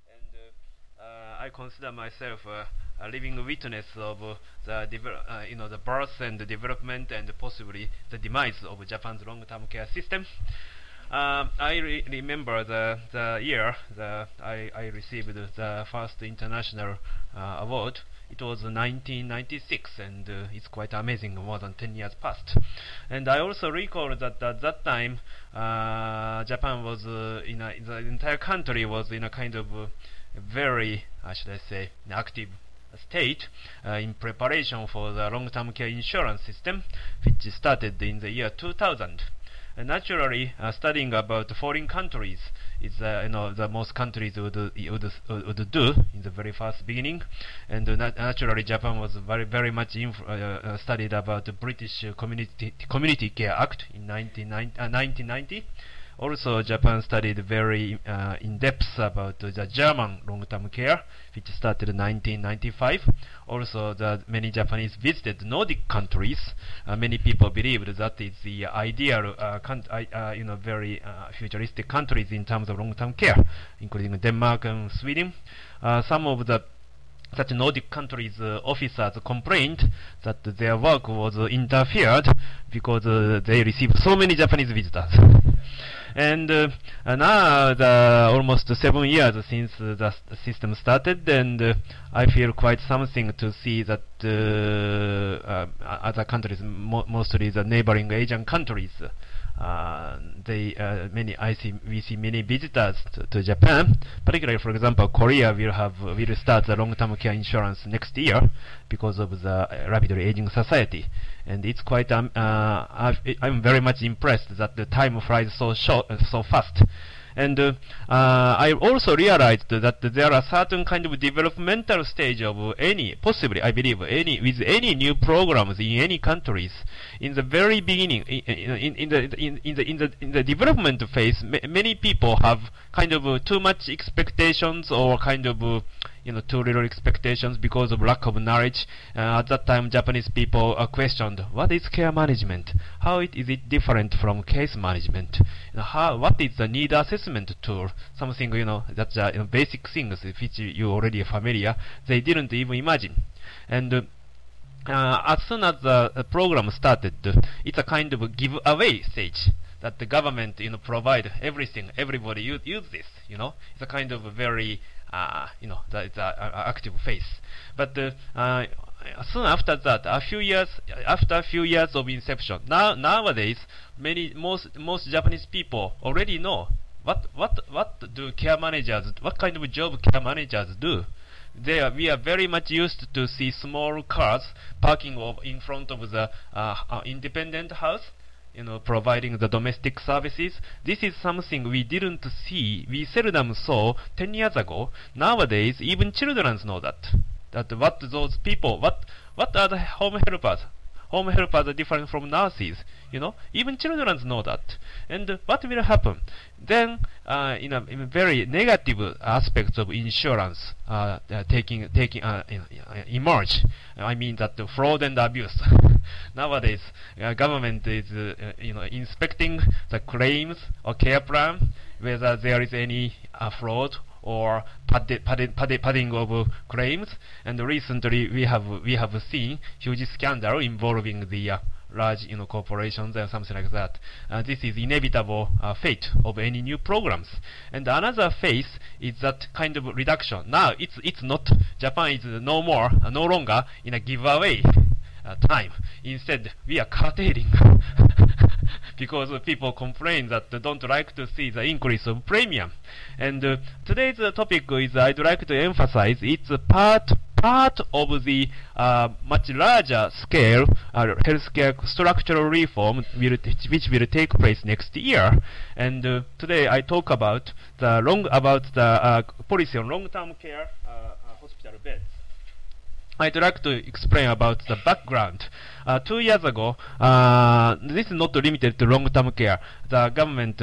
and I consider myself a living witness of the birth and the development and possibly the demise of Japan's long-term care system. I remember the year I received the first international award. It was 1996, and it's quite amazing. More than 10 years passed, and I also recall that at that time, Japan was the entire country was in a kind of very, should I say, active state in preparation for the long-term care insurance system, which started in the year 2000. Naturally, studying about foreign countries is the most countries would do in the very first beginning, and naturally Japan was very much studied about the British Community Care Act in 1990. Also, Japan studied very in depth about the German long-term care, which started in 1995. Also, many Japanese visited Nordic countries. Many people believed that is the ideal, very futuristic countries in terms of long-term care, including Denmark and Sweden. Some of the such Nordic countries' officers complained that their work was interfered because they received so many Japanese visitors. And now, almost 7 years since the system started, and I feel quite something to see that other countries, mostly the neighboring Asian countries, we see many visitors to Japan. Particularly, for example, Korea will start the long-term care insurance next year because of the rapidly aging society, and it's quite. I'm very much impressed that the time flies so fast. And I also realized that there are certain kind of developmental stage of possibly, I believe, with any new programs in any countries. In the very beginning, in the development phase, many people have kind of too much expectations or kind of too little expectations because of lack of knowledge. At that time, Japanese people questioned, what is care management? How is it different from case management? What is the need assessment tool? Something, that's basic things which you already are familiar. They didn't even imagine. And as soon as the program started, it's a kind of a giveaway stage that the government, provide everything. Everybody use this. It's a kind of a very it's an active phase. But soon after that, after a few years of inception, nowadays, most Japanese people already know what kind of job care managers do. We are very much used to see small cars parking in front of the independent house, providing the domestic services. This is something we didn't see, we seldom saw 10 years ago. Nowadays, even children know that what those people, what are the home helpers? Home helpers are different from nurses, even children know that. And what will happen? Then, in very negative aspects of insurance emerge. I mean that the fraud and abuse. Nowadays, government is inspecting the claims or care plan, whether there is any fraud or padding of claims. And recently we have seen huge scandal involving the large corporations and something like that. This is inevitable fate of any new programs. And another phase is that kind of reduction. Now it's not, Japan is no longer in a giveaway time. Instead, we are curtailing because people complain that they don't like to see the increase of premium. And today's topic is, I'd like to emphasize, it's a part of the much larger scale healthcare structural reform which will take place next year. And today I talk about the policy on long-term care hospital beds. I'd like to explain about the background. 2 years ago, this is not limited to long-term care. The government,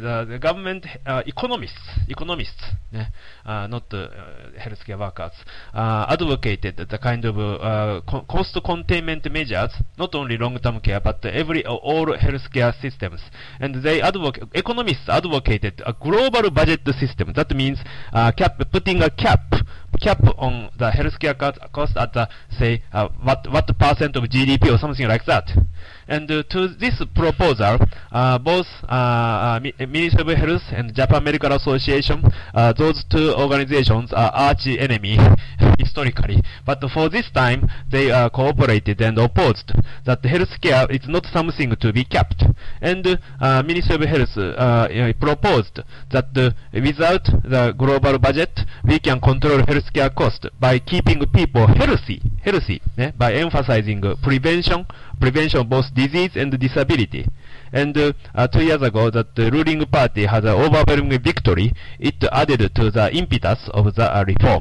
economists, not healthcare workers, advocated the kind of cost containment measures, not only long-term care, but all healthcare systems. And economists advocated a global budget system. That means putting a cap on the healthcare cost at say what percent of GDP or something like that. And to this proposal, both Ministry of Health and Japan Medical Association, those two organizations are arch enemy historically. But for this time, they cooperated and opposed that healthcare is not something to be capped. And Ministry of Health proposed that without the global budget, we can control healthcare cost by keeping people healthy, by emphasizing prevention of both disease and disability. And 2 years ago, that the ruling party had an overwhelming victory. It added to the impetus of the reform.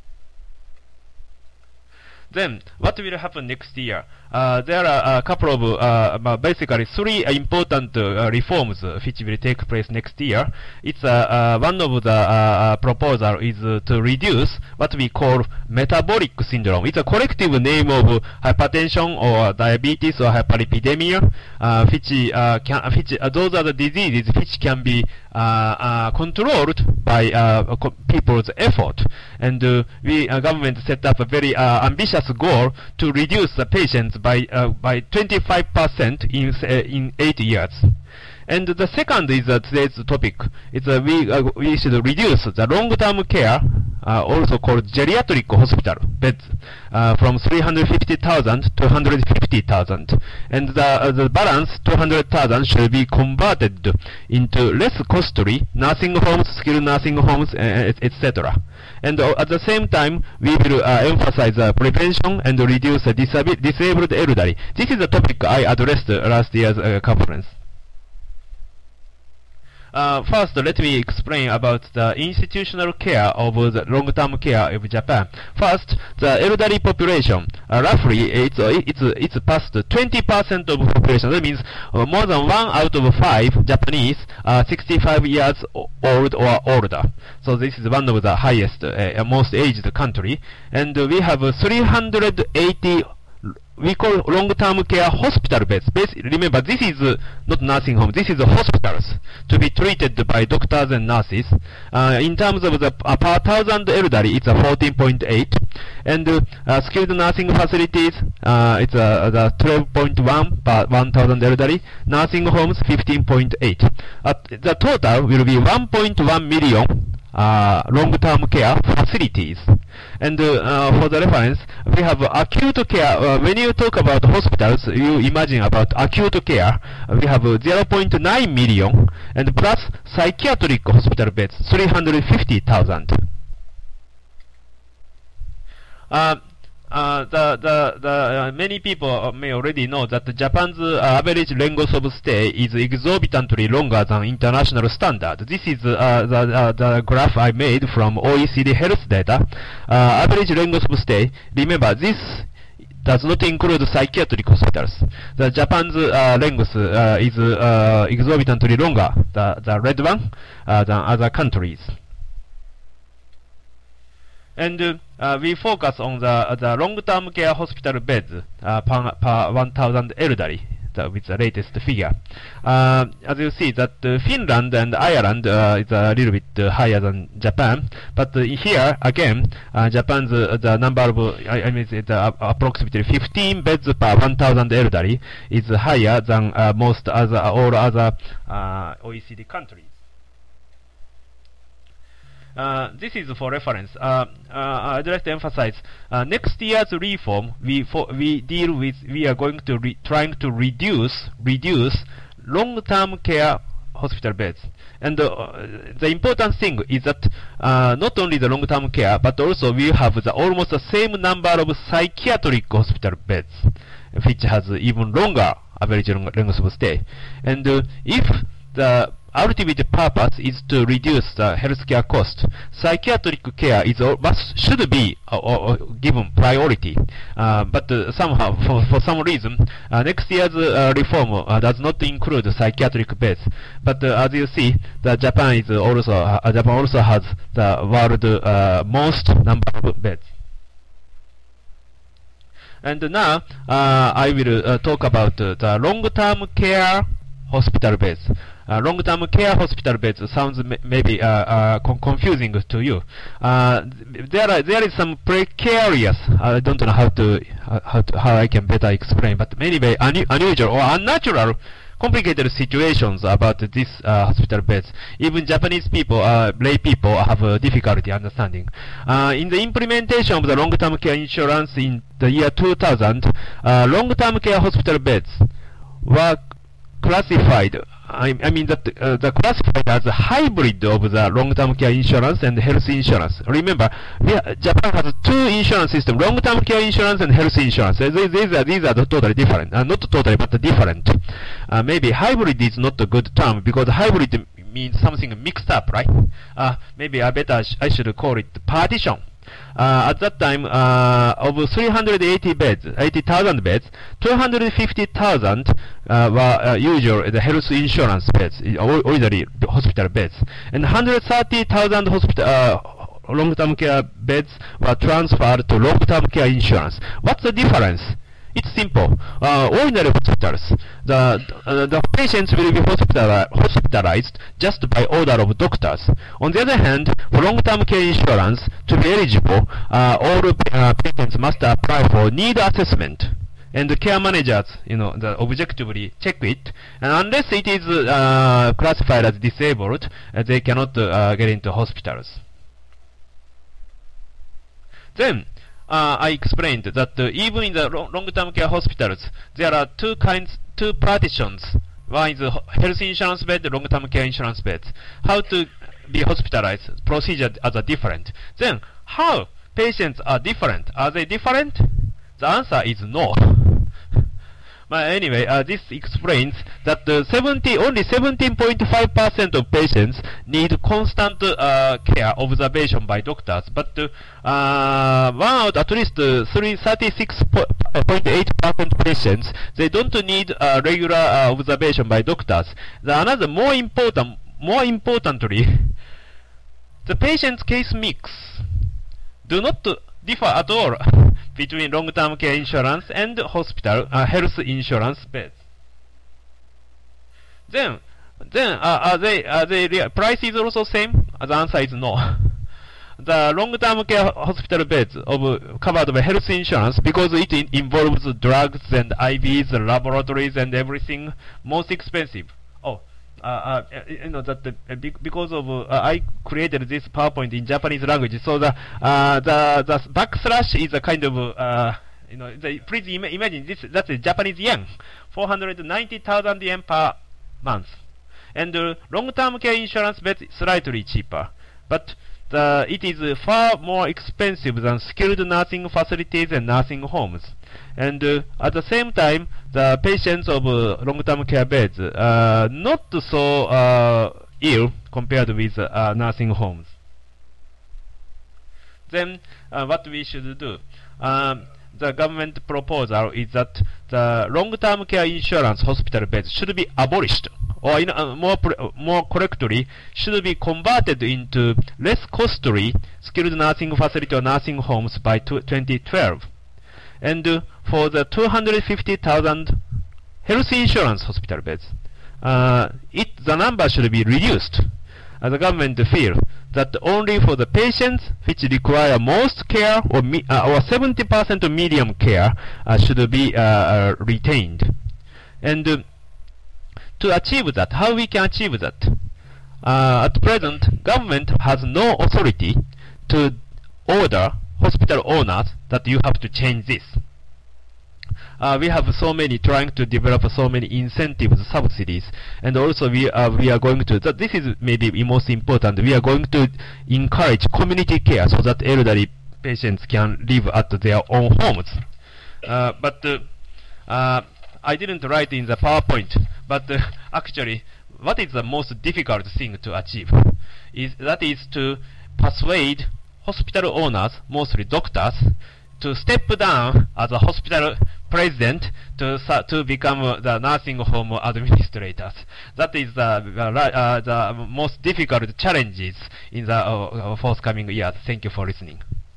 Then, what will happen next year? There are a couple of, basically 3 important reforms which will take place next year. It's one of the proposal is to reduce what we call metabolic syndrome. It's a collective name of hypertension or diabetes or hyperlipidemia, which those are the diseases which can be controlled by people's effort. And government set up a very ambitious goal to reduce the patients by 25% in 8 years. And the second is today's topic. It's we should reduce the long-term care, also called geriatric hospital beds, from 350,000 to 150,000. And the balance, 200,000, should be converted into less costly nursing homes, skilled nursing homes, etc. And at the same time, we will emphasize prevention and reduce disabled elderly. This is a topic I addressed last year's conference. First, let me explain about the institutional care of the long-term care of Japan. First, the elderly population. Roughly, it's past 20% of population. That means more than 1 out of 5 Japanese are 65 years old or older. So this is one of the highest, most aged country. And we have 380 we call long-term care hospital beds. Remember, this is not nursing home. This is hospitals to be treated by doctors and nurses. In terms of the per 1,000 elderly, it's a 14.8, and skilled nursing facilities, it's the 12.1 per 1,000 elderly. Nursing homes, 15.8. The total will be 1.1 million long-term care facilities. And for the reference, we have acute care. When you talk about hospitals, you imagine about acute care. We have 0.9 million, and plus psychiatric hospital beds, 350,000. Many people may already know that Japan's average length of stay is exorbitantly longer than international standard. This is the graph I made from OECD health data. Average length of stay, remember this does not include psychiatric hospitals. The Japan's length is exorbitantly longer, the red one, than other countries. And we focus on the long-term care hospital beds per 1,000 elderly, with the latest figure. As you see, that Finland and Ireland is a little bit higher than Japan, but here again, Japan's the number of approximately 15 beds per 1,000 elderly is higher than all other OECD countries. This is for reference. I'd like to emphasize next year's reform. We are going to trying to reduce long-term care hospital beds. And the important thing is that not only the long-term care, but also we have almost the same number of psychiatric hospital beds, which has even longer average length of stay. And if the ultimate purpose is to reduce the healthcare cost. Psychiatric care should be given priority, but somehow, for some reason, next year's reform does not include psychiatric beds. But as you see, Japan also has the world most number of beds. And now I will talk about the long-term care hospital beds. Long-term care hospital beds sounds maybe confusing to you. There is some precarious. I don't know how I can better explain, but anyway, unusual or unnatural, complicated situations about this hospital beds. Even Japanese people, lay people, have difficulty understanding. In the implementation of the long-term care insurance in the year 2000, long-term care hospital beds were classified. I mean that the classified as a hybrid of the long-term care insurance and health insurance. Remember, Japan has two insurance systems: long-term care insurance and health insurance. These are totally different. Not totally, but different. Maybe hybrid is not a good term because hybrid means something mixed up, right? Maybe I should call it partition. At that time, of 380 beds, 80,000 beds, 250,000 were usual the health insurance beds, ordinary hospital beds, and 130,000 long-term care beds were transferred to long-term care insurance. What's the difference? It's simple. Ordinary hospitals, the patients will be hospitalized just by order of doctors. On the other hand, for long-term care insurance, to be eligible, all patients must apply for need assessment. And the care managers, objectively check it. And unless it is classified as disabled, they cannot get into hospitals. Then, I explained that even in the long-term care hospitals, there are two partitions. One is health insurance bed, long-term care insurance beds. How to be hospitalized, procedures are different. Then, how patients are different? Are they different? The answer is no. But anyway, this explains that only 17.5% of patients need constant care observation by doctors, but at least 36.8% patients, they don't need regular observation by doctors. More importantly, the patient's case mix do not differ at all between long-term care insurance and hospital health insurance beds. Then are they price is also same? The answer is no. The long-term care hospital beds covered by health insurance, because it involves drugs and IVs, laboratories and everything, most expensive. Because of I created this PowerPoint in Japanese language, so the backslash is a kind of please imagine this. That's a Japanese yen, 490,000 yen per month, and long-term care insurance bed slightly cheaper, but it is far more expensive than skilled nursing facilities and nursing homes. And at the same time, the patients of long-term care beds are not so ill compared with nursing homes. Then, what we should do? The government proposal is that the long-term care insurance hospital beds should be abolished, or more correctly, should be converted into less costly skilled nursing facility or nursing homes by 2012. And for the 250,000 health insurance hospital beds, the number should be reduced. The government feels that only for the patients which require most care or 70% of medium care should be retained. And to achieve that, how we can achieve that? At present, government has no authority to order hospital owners that you have to change this. We have so many trying to develop so many incentives, subsidies, and also we are going to. This is maybe most important. We are going to encourage community care so that elderly patients can live at their own homes. But I didn't write in the PowerPoint. But actually, what is the most difficult thing to achieve? That is to persuade hospital owners, mostly doctors, to step down as a hospital president to become the nursing home administrators. That is the most difficult challenges in the forthcoming years. Thank you for listening.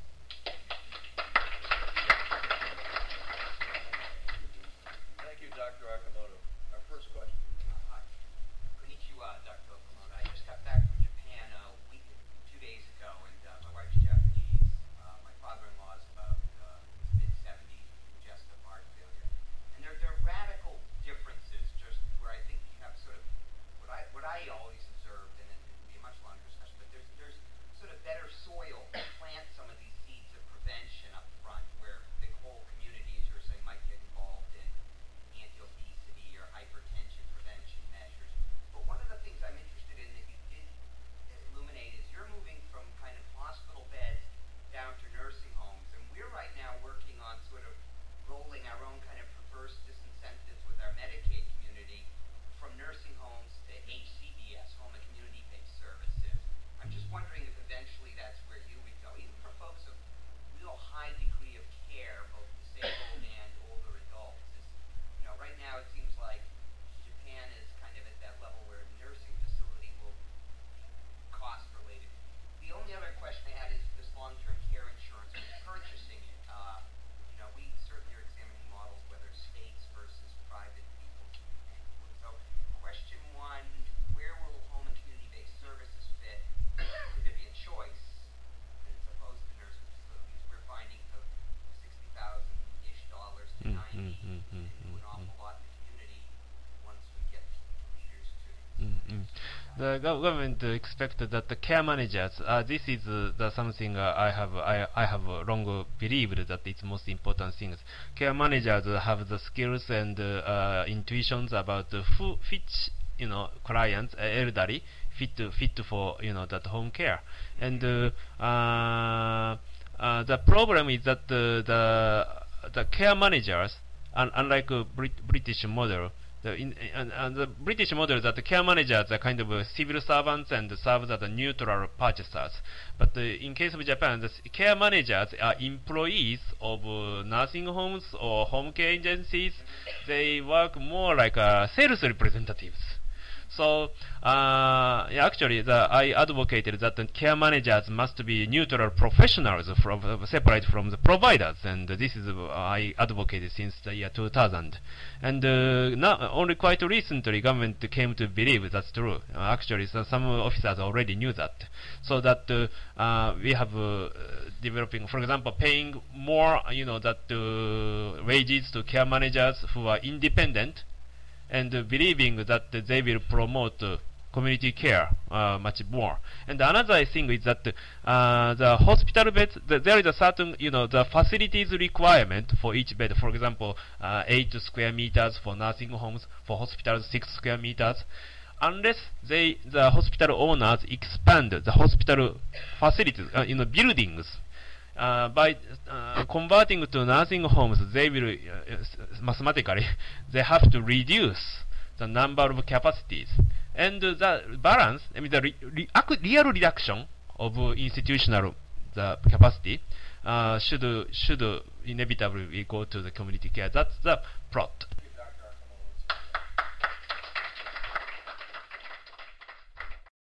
Thank you, Dr. Akamoto. Our first question. Hi. Konnichiwa, Dr. Okamoto. I just got back from Japan 2 days ago, and my wife's Japanese. My father-in-law is about mid-70s, congestive heart failure. And there are radical differences, just where I think you have sort of what I always observed, and it would be a much longer discussion, but there's sort of better soil to plant some of these seeds of prevention up front, where the whole community, as you were saying, might get involved in anti-obesity or hypertension prevention measures. But one of the things I'm interested in that you did illuminate is you're moving from kind of hospital beds down to nursing homes. And we're right now working on sort of rolling our own kind of perverse disincentives with our Medicaid community from nursing homes to HCBS, home and community-based services. I'm just wondering if eventually that's where you would go, even for folks of real high degree of care, both disabled and older adults. Right now it seems like Japan is kind of at that level where nursing facility will be cost related. The only other question I had is this long-term care insurance, when purchasing it. We certainly are examining models, whether states versus private people can pay for it. So question one, where will home and community-based services fit? Could there be a choice as opposed to nursing facilities? We're finding the $60,000-ish to 90 and do an awful lot in the community once we get leaders to The government expected that the care managers. This is something I have long believed that it's most important things. Care managers have the skills and intuitions about which clients, elderly, fit for that home care. And the problem is that the care managers, unlike a British model. The British model is that the care managers are kind of civil servants and serve as neutral purchasers. But in case of Japan, the care managers are employees of nursing homes or home care agencies. They work more like sales representatives. So actually, I advocated that the care managers must be neutral professionals, separate from the providers, and this is I advocated since the year 2000. And only quite recently, government came to believe that's true. Actually, some officers already knew that. So that we have developing, for example, paying more, wages to care managers who are independent, and believing that they will promote community care much more. And another thing is that the hospital beds, there is a certain, the facilities requirement for each bed. For example, 8 square meters for nursing homes, for hospitals 6 square meters. Unless the hospital owners expand the hospital facilities, buildings, by converting to nursing homes, they will mathematically they have to reduce the number of capacities, and the balance. I mean, the real reduction of institutional the capacity should inevitably go to the community care. That's the plot.